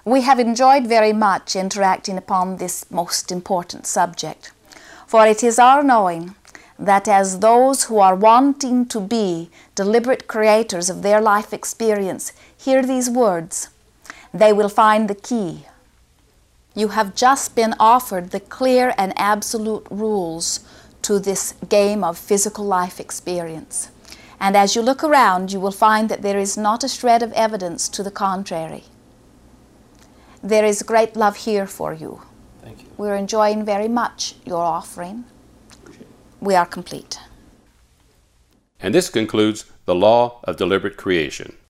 We have enjoyed very much interacting upon this most important subject, for it is our knowing that as those who are wanting to be deliberate creators of their life experience hear these words, they will find the key. You have just been offered the clear and absolute rules to this game of physical life experience. And as you look around, you will find that there is not a shred of evidence to the contrary. There is great love here for you. Thank you. We're enjoying very much your offering. We are complete. And this concludes the Law of Deliberate Creation.